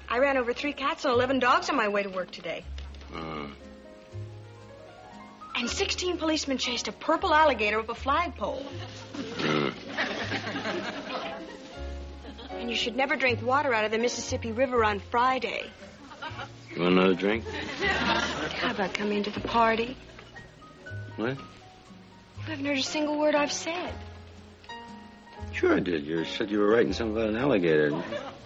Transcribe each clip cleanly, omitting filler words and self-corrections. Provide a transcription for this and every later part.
I ran over 3 cats and 11 dogs on my way to work today. And 16 policemen chased a purple alligator up a flagpole. And you should never drink water out of the Mississippi River on Friday. You want another drink? How about coming to the party? What? You haven't heard a single word I've said. Sure I did. You said you were writing something about an alligator.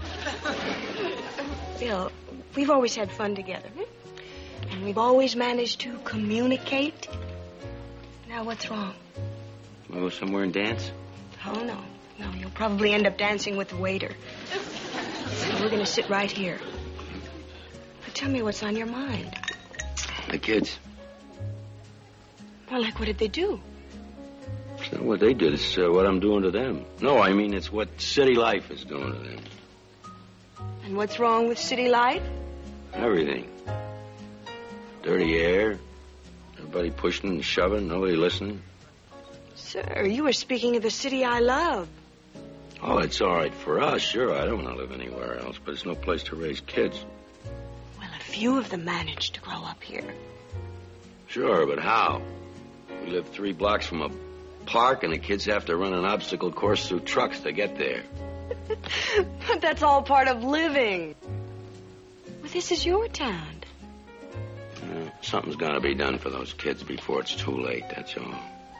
Bill, we've always had fun together. And we've always managed to communicate. Now, what's wrong? Want to go somewhere and dance? Oh, no. No, you'll probably end up dancing with the waiter. So we're going to sit right here. But tell me what's on your mind. The kids. Well, like, what did they do? It's not what they did. It's what I'm doing to them. No, I mean, it's what city life is doing to them. And what's wrong with city life? Everything. Dirty air. Everybody pushing and shoving. Nobody listening. Sir, you were speaking of the city I love. Oh, it's all right for us. Sure, I don't want to live anywhere else, but it's no place to raise kids. Well, a few of them managed to grow up here. Sure, but how? We live 3 blocks from a park, and the kids have to run an obstacle course through trucks to get there. But that's all part of living. Well, this is your town. Something's got to be done for those kids before it's too late, that's all.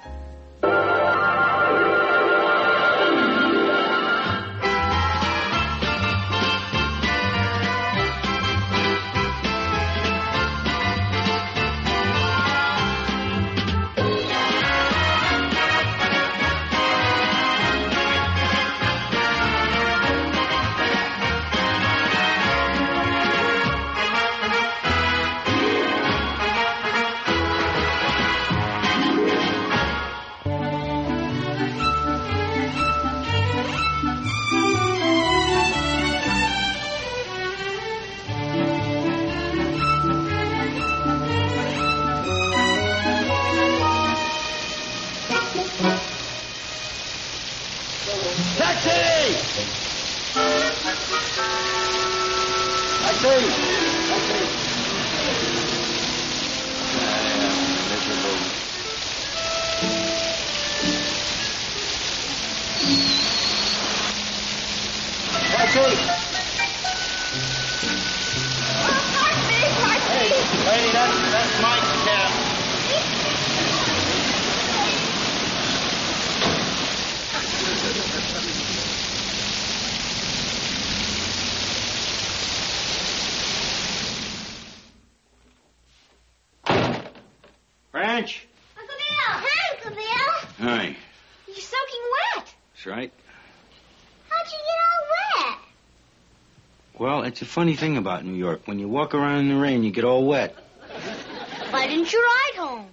French? Uncle Bill! Hi, Uncle Bill! Hi. You're soaking wet. That's right. How'd you get all wet? Well, it's a funny thing about New York. When you walk around in the rain, you get all wet. Why didn't you ride home?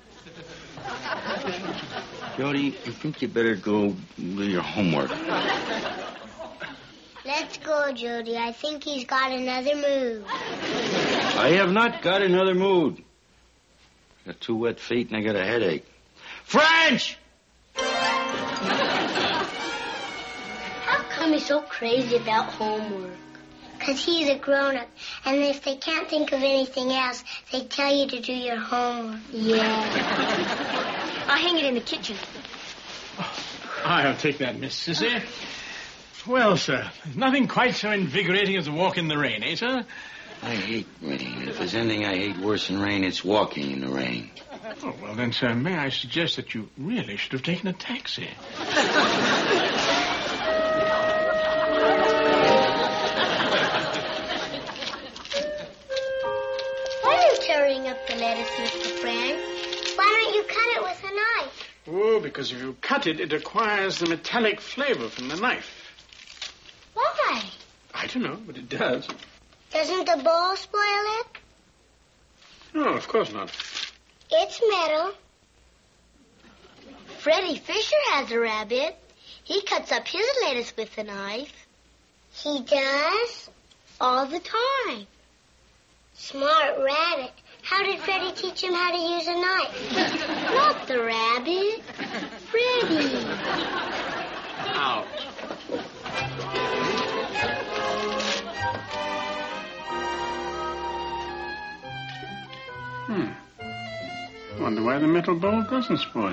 Jody, I think you better go do your homework. Let's go, Jody. I think he's got another move. I have not got another mood. Got 2 wet feet and I got a headache. French! How come he's so crazy about homework? Because he's a grown-up, and if they can't think of anything else, they tell you to do your homework. Yeah. I'll hang it in the kitchen. I'll take that, Miss Sissy. Well, sir, there's nothing quite so invigorating as a walk in the rain, eh, sir? I hate rain. If there's anything I hate worse than rain, it's walking in the rain. Oh, well, then, sir, may I suggest that you really should have taken a taxi? Why are you tearing up the lettuce, Mr. Frank? Why don't you cut it with a knife? Oh, because if you cut it, it acquires the metallic flavor from the knife. Why? I don't know, but it does. Doesn't the bowl spoil it? No, of course not. It's metal. Freddie Fisher has a rabbit. He cuts up his lettuce with a knife. He does? All the time. Smart rabbit. How did Freddie teach him how to use a knife? Not the rabbit. Freddie. Out. wonder why the metal bowl doesn't spoil.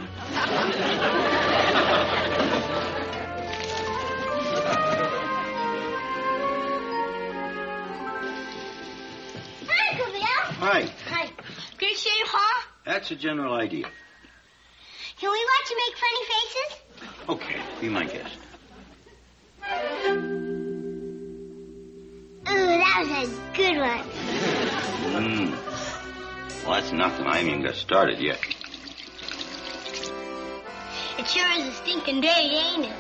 Hi. Hi. Can you show your paw? That's a general idea. Can we watch you make funny faces? Okay, be my guest. Ooh, that was a good one. Well, that's nothing. I ain't even got started yet. It sure is a stinking day, ain't it?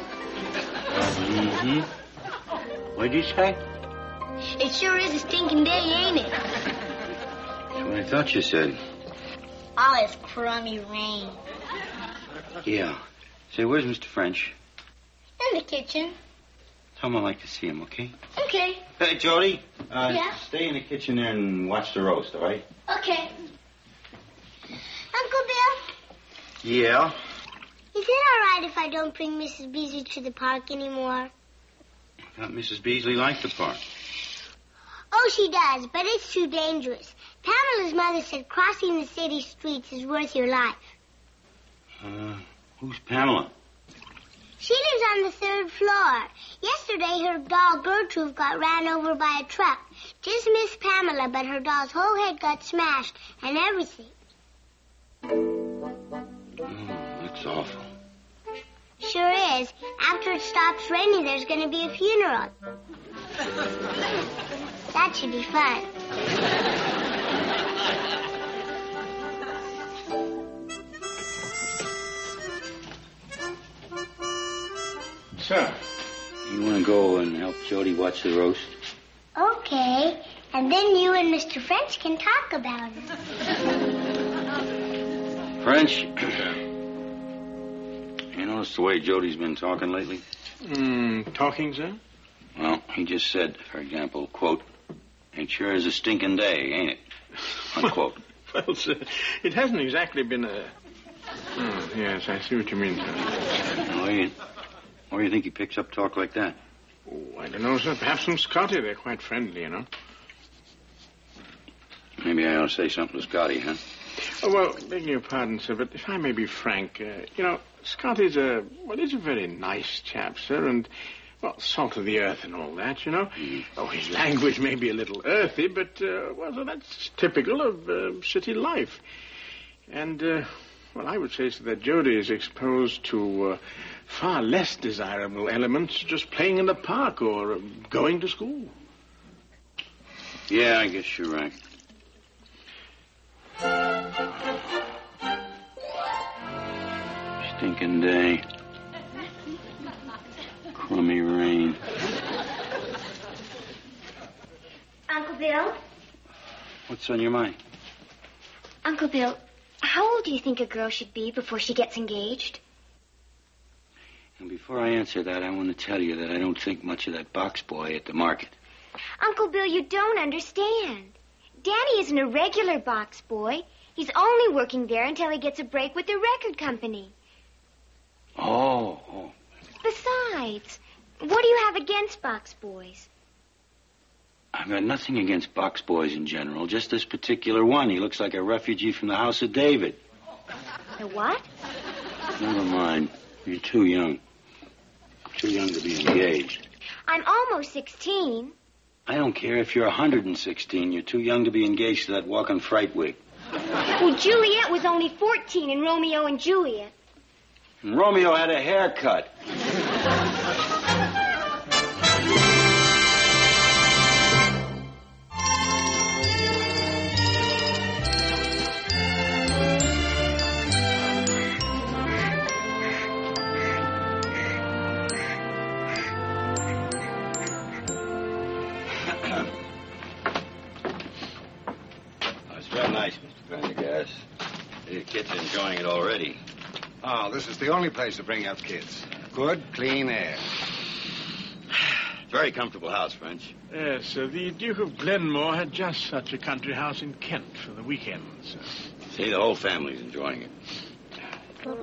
What'd you say? It sure is a stinking day, ain't it? That's what I thought you said. All this crummy rain. Yeah. Say, where's Mr. French? In the kitchen. Tell him I'd like to see him, okay? Okay. Hey, Jody. Yeah? Stay in the kitchen there and watch the roast, all right? Okay. Uncle Bill, Yeah? is it all right if I don't bring Mrs. Beasley to the park anymore? I thought Mrs. Beasley liked the park. Oh, she does, but it's too dangerous. Pamela's mother said crossing the city streets is worth your life. Who's Pamela? She lives on the 3rd floor. Yesterday, her doll Gertrude got ran over by a truck. Just missed Pamela, but her doll's whole head got smashed and everything. That's awful. Sure is. After it stops raining, there's going to be a funeral. That should be fun. Sir. You want to go and help Jody watch the roast? Okay. And then you and Mr. French can talk about it. French? You notice the way Jody's been talking lately? Talking, sir? Well, he just said, for example, quote, "It sure is a stinking day, ain't it?" Unquote. Well, sir, it hasn't exactly been a... yes, I see what you mean, sir. Why do you think he picks up talk like that? Oh, I don't know, sir. Perhaps from Scotty. They're quite friendly, you know. Maybe I ought to say something to Scotty, huh? Oh, well, begging your pardon, sir, but if I may be frank, Scotty's he's a very nice chap, sir, and, well, salt of the earth and all that, you know. Oh, his language may be a little earthy, but, so that's typical of city life. And, I would say so that Jody is exposed to far less desirable elements just playing in the park or going to school. Yeah, I guess you're right. Stinking day. Crummy rain. Uncle Bill? What's on your mind? Uncle Bill, how old do you think a girl should be before she gets engaged? And before I answer that, I want to tell you that I don't think much of that box boy at the market. Uncle Bill, you don't understand. Danny isn't a regular box boy. He's only working there until he gets a break with the record company. Oh. Besides, what do you have against box boys? I've got nothing against box boys in general, just this particular one. He looks like a refugee from the House of David. The what? Never mind. You're too young. Too young to be engaged. I'm almost 16. I don't care if you're 116. You're too young to be engaged to that walking fright wig. Well, Juliet was only 14 in Romeo and Juliet. And Romeo had a haircut. It's very nice, Mr. Prendergast. The kids are enjoying it already. Oh, this is the only place to bring up kids. Good, clean air. Very comfortable house, French. Yes, the Duke of Glenmore had just such a country house in Kent for the weekends. See, the whole family's enjoying it. Stop,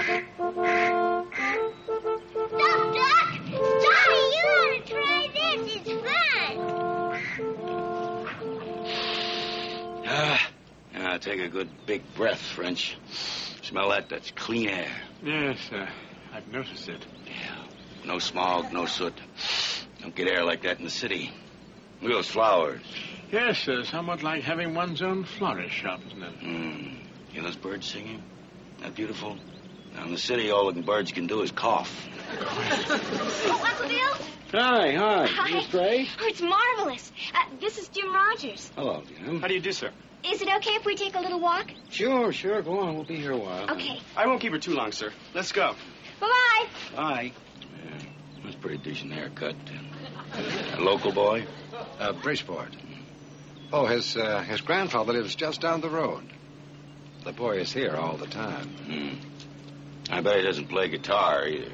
Doc! Johnny, you ought to try this. It's fun. take a good big breath, French. Smell that? That's clean air. Yes, I've noticed it. Yeah. No smog, no soot. Don't get air like that in the city. Look at those flowers. Yes, somewhat like having one's own florist shop, isn't it? Hear those birds singing? That beautiful? Now, in the city, all the birds can do is cough. Oh, Uncle Bill? Hi. Miss Gray? Oh, it's marvelous. This is Jim Rogers. Hello, Jim. How do you do, sir? Is it okay if we take a little walk? Sure. Go on. We'll be here a while. Okay. I won't keep her too long, sir. Let's go. Bye-bye. Bye. Yeah, that's a pretty decent haircut. A local boy? Bridgeport. Oh, his grandfather lives just down the road. The boy is here all the time. I bet he doesn't play guitar either.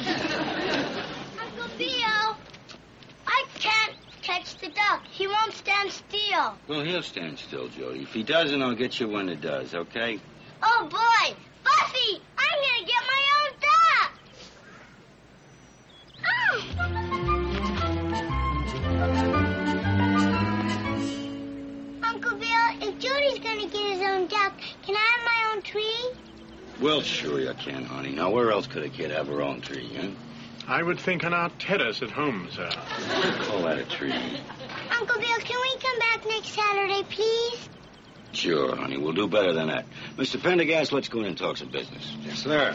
Uncle Bill, I can't catch the duck. He won't stand still. Well, he'll stand still, Jody. If he doesn't, I'll get you when it does, okay? Oh, boy. Buffy, I'm going to get my own duck. Uncle Bill, if Jody's going to get his own duck, can I have my own tree? Well, sure you can, honey. Now, where else could a kid have her own tree, huh? I would think on our terrace at home, sir. Call that a tree. Uncle Bill, can we come back next Saturday, please? Sure, honey. We'll do better than that. Mr. Pendergast, let's go in and talk some business. Yes, sir.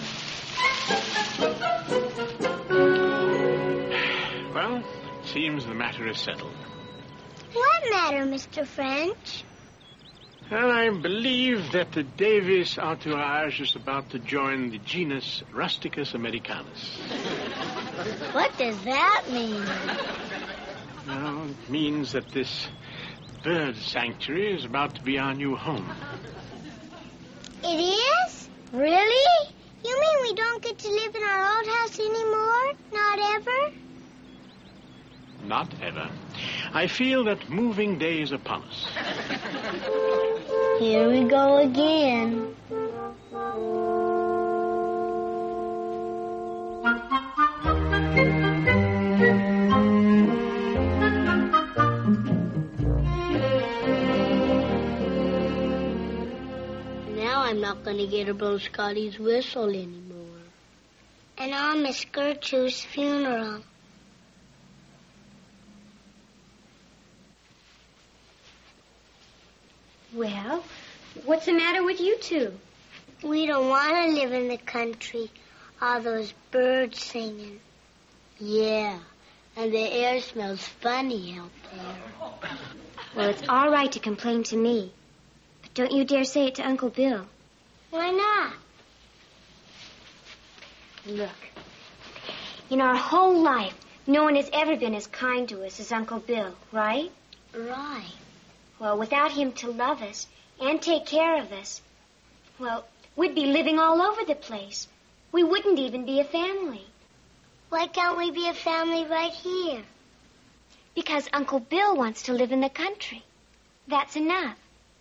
Well, it seems the matter is settled. What matter, Mr. French? And I believe that the Davis entourage is about to join the genus Rusticus americanus. What does that mean? Well, it means that this bird sanctuary is about to be our new home. It is? Really? You mean we don't get to live in our old house anymore? Not ever? Not ever. I feel that moving day is upon us. Here we go again. Now I'm not going to get to blow Scotty's whistle anymore. And I'll miss Gertrude's funeral. Well, what's the matter with you two? We don't want to live in the country. All those birds singing. Yeah, and the air smells funny out there. Well, it's all right to complain to me. But don't you dare say it to Uncle Bill. Why not? Look, in our whole life, no one has ever been as kind to us as Uncle Bill, right? Right. Well, without him to love us and take care of us, well, we'd be living all over the place. We wouldn't even be a family. Why can't we be a family right here? Because Uncle Bill wants to live in the country. That's enough.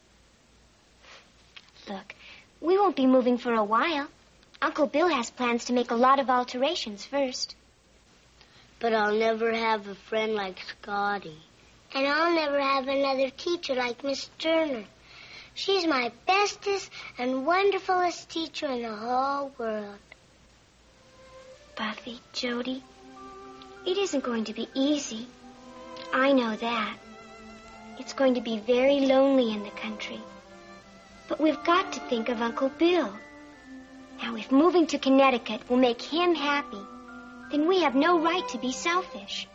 Look, we won't be moving for a while. Uncle Bill has plans to make a lot of alterations first. But I'll never have a friend like Scotty. And I'll never have another teacher like Miss Turner. She's my bestest and wonderfulest teacher in the whole world. Buffy, Jody, it isn't going to be easy. I know that. It's going to be very lonely in the country. But we've got to think of Uncle Bill. Now, if moving to Connecticut will make him happy, then we have no right to be selfish.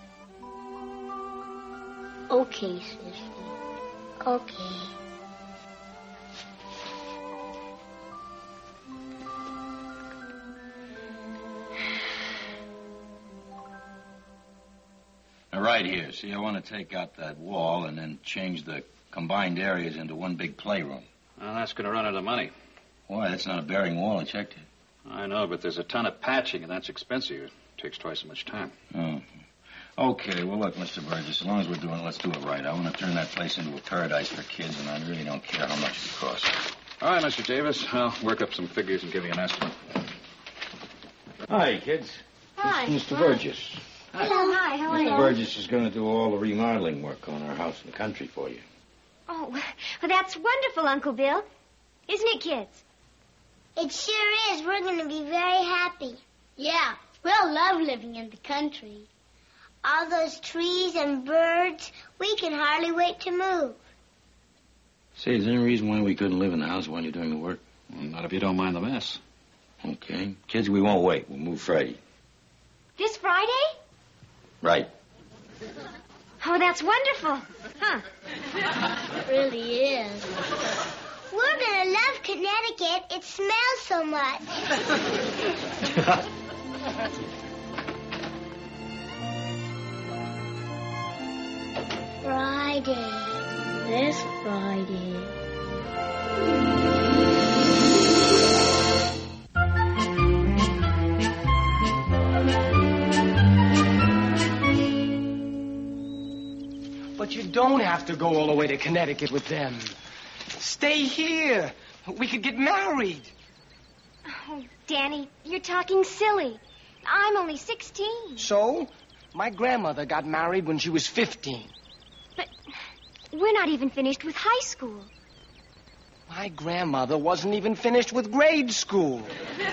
Okay, sister. Okay. Now, right here. See, I want to take out that wall and then change the combined areas into one big playroom. Well, that's going to run out of money. Why? That's not a bearing wall. I checked it. I know, but there's a ton of patching, and that's expensive. It takes twice as much time. Oh. Okay, well, look, Mr. Burgess, as long as we're doing it, let's do it right. I want to turn that place into a paradise for kids, and I really don't care how much it costs. All right, Mr. Davis. I'll work up some figures and give you an estimate. Hi, kids. Hi. This is Mr. Burgess. Hello, hi, how are Mr. you? Burgess is going to do all the remodeling work on our house in the country for you. Oh, well, that's wonderful, Uncle Bill. Isn't it, kids? It sure is. We're going to be very happy. Yeah, we'll love living in the country. All those trees and birds, we can hardly wait to move. Say, is there any reason why we couldn't live in the house while you're doing the work? Well, not if you don't mind the mess. Okay. Kids, we won't wait. We'll move Friday. This Friday? Right. Oh, that's wonderful. Huh. It really is. We're going to love Connecticut. It smells so much. Friday. This Friday. But you don't have to go all the way to Connecticut with them. Stay here. We could get married. Oh, Danny, you're talking silly. I'm only 16. So? My grandmother got married when she was 15. But we're not even finished with high school. My grandmother wasn't even finished with grade school.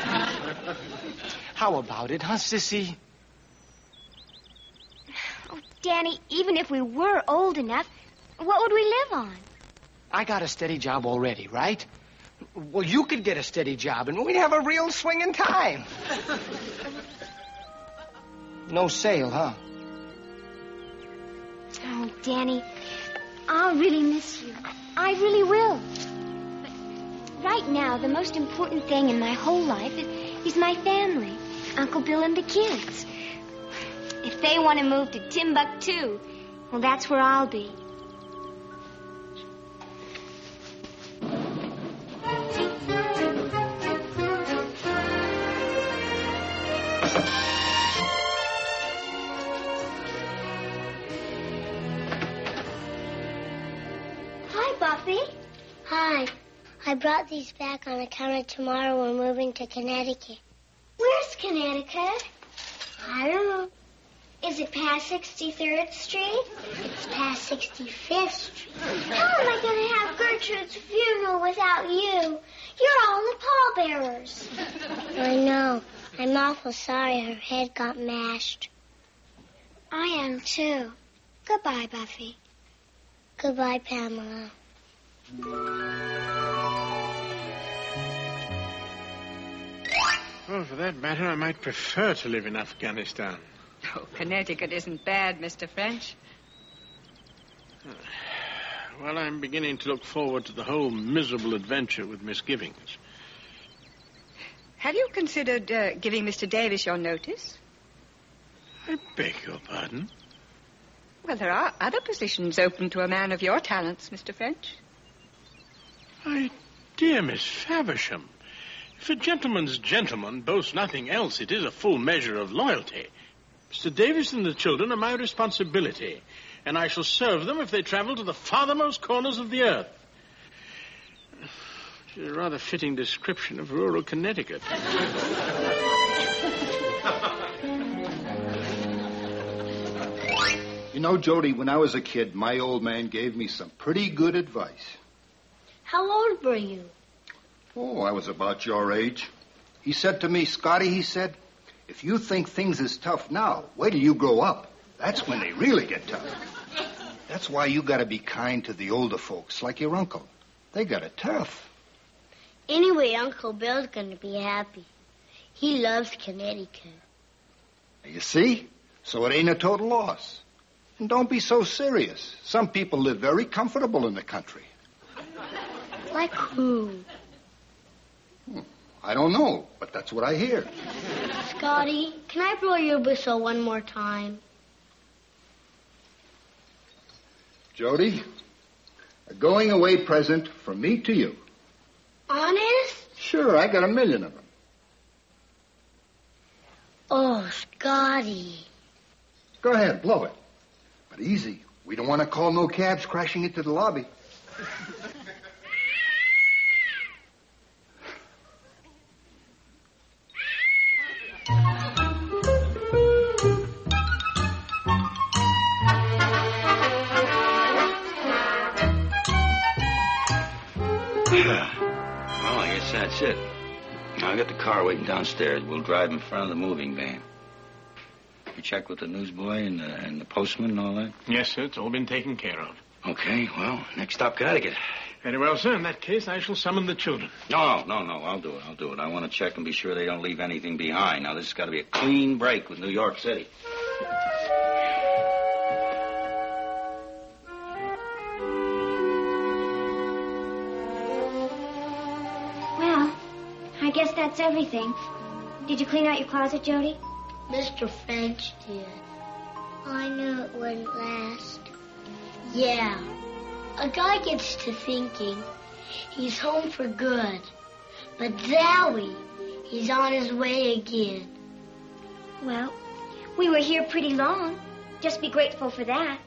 How about it, huh, Sissy? Oh, Danny, even if we were old enough, what would we live on? I got a steady job already, right? Well, you could get a steady job, and we'd have a real swinging time. No sale, huh? Oh, Danny, I'll really miss you. I really will. But right now, the most important thing in my whole life is my family, Uncle Bill and the kids. If they want to move to Timbuktu, well, that's where I'll be. Hi. I brought these back on account of tomorrow we're moving to Connecticut. Where's Connecticut? I don't know. Is it past 63rd Street? It's past 65th Street. How am I going to have Gertrude's funeral without you? You're all the pallbearers. I know. I'm awful sorry her head got mashed. I am, too. Goodbye, Buffy. Goodbye, Pamela. Well, for that matter, I might prefer to live in Afghanistan. Oh, Connecticut isn't bad, Mr. French. Well, I'm beginning to look forward to the whole miserable adventure with misgivings. Have you considered giving Mr. Davis your notice? I beg your pardon? Well, there are other positions open to a man of your talents, Mr. French. My dear Miss Faversham, if a gentleman's gentleman boasts nothing else, it is a full measure of loyalty. Mr. Davis and the children are my responsibility, and I shall serve them if they travel to the farthermost corners of the earth. Which is a rather fitting description of rural Connecticut. You know, Jody, when I was a kid, my old man gave me some pretty good advice. How old were you? Oh, I was about your age. He said to me, Scotty, he said, if you think things is tough now, wait till you grow up. That's when they really get tough. That's why you got to be kind to the older folks, like your uncle. They got it tough. Anyway, Uncle Bill's going to be happy. He loves Connecticut. You see? So it ain't a total loss. And don't be so serious. Some people live very comfortable in the country. Like who? I don't know, but that's what I hear. Scotty, can I blow your whistle one more time? Jody, a going-away present from me to you. Honest? Sure, I got 1 million of them. Oh, Scotty. Go ahead, blow it. But easy. We don't want to call no cabs crashing into the lobby. that's it. Now, I got the car waiting downstairs. We'll drive in front of the moving van. You check with the newsboy and the postman and all that? Yes, sir. It's all been taken care of. Okay, well, next stop, Connecticut. Very well, sir. In that case, I shall summon the children. No. I'll do it. I want to check and be sure they don't leave anything behind. Now, this has got to be a clean break with New York City. Well, I guess that's everything. Did you clean out your closet, Jody? Mr. French did. I knew it wouldn't last. Yeah. A guy gets to thinking he's home for good. But Zowie, he's on his way again. Well, we were here pretty long. Just be grateful for that.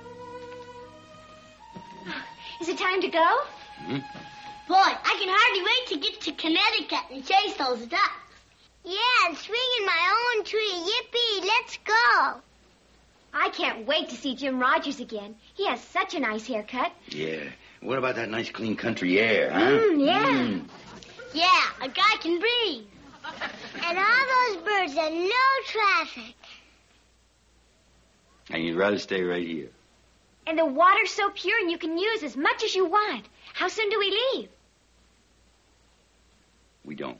Is it time to go? Mm-hmm. Boy, I can hardly wait to get to Connecticut and chase those ducks. Yeah, and swing in my own tree. Yippee, let's go. I can't wait to see Jim Rogers again. He has such a nice haircut. Yeah. What about that nice, clean country air, huh? Yeah. Yeah, a guy can breathe. And all those birds and no traffic. And you'd rather stay right here? And the water's so pure and you can use as much as you want. How soon do we leave? We don't.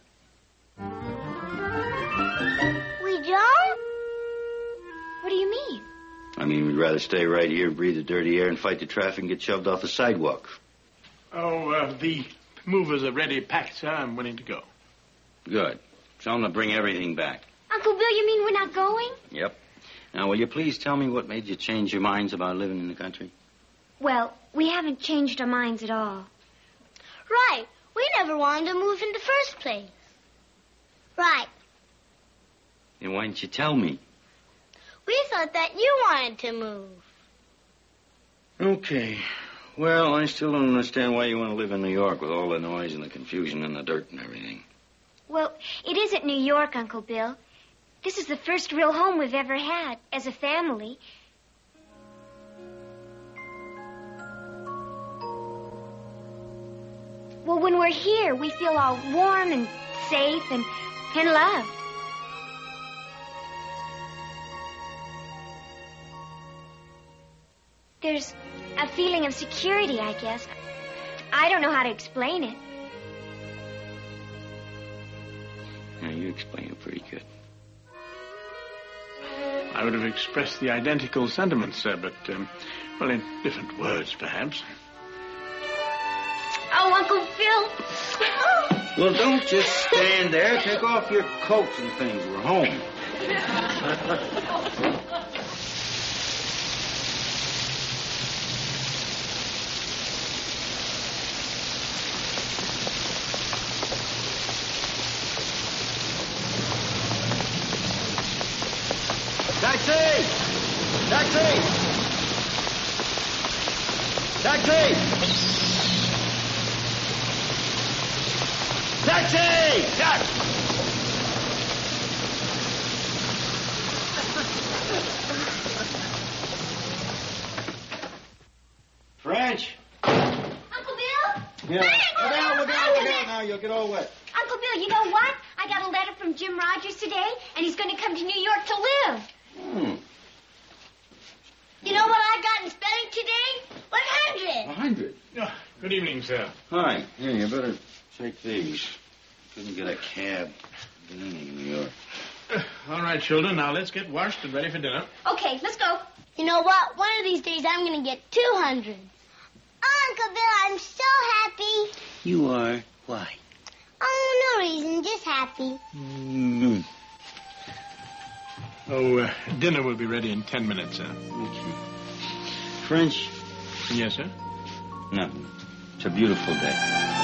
We don't? What do you mean? I mean, we'd rather stay right here and breathe the dirty air and fight the traffic and get shoved off the sidewalk. Oh, the movers are ready packed, sir. I'm willing to go. Good. Tell them to bring everything back. Uncle Bill, you mean we're not going? Yep. Now, will you please tell me what made you change your minds about living in the country? Well, we haven't changed our minds at all. Right. We never wanted to move in the first place. Right. Then why didn't you tell me? We thought that you wanted to move. Okay. Well, I still don't understand why you want to live in New York with all the noise and the confusion and the dirt and everything. Well, it isn't New York, Uncle Bill. This is the first real home we've ever had as a family. Well, when we're here, we feel all warm and safe and loved. There's a feeling of security, I guess. I don't know how to explain it. Yeah, you explain it pretty good. I would have expressed the identical sentiments, sir, but, well, in different words, perhaps. Oh, Uncle Phil. Well, don't just stand there. Take off your coats and things. We're home. Taxi! Taxi! Taxi! Taxi! Taxi! French! Uncle Bill? Yeah. Look out now. You'll get all wet. Uncle Bill, you know what? I got a letter from Jim Rogers today, and he's going to come to New York to live. You know what I got in spelling today? 100. 100? Oh, good evening, sir. Hi. Here, you better take these. Couldn't get a cab. Get in New York. All right, children. Now let's get washed and ready for dinner. Okay, let's go. You know what? One of these days I'm going to get 200. Uncle Bill, I'm so happy. You are? Why? Oh, no reason. Just happy. Mm-hmm. Oh, dinner will be ready in 10 minutes, sir. Okay. French? Yes, sir? No. It's a beautiful day.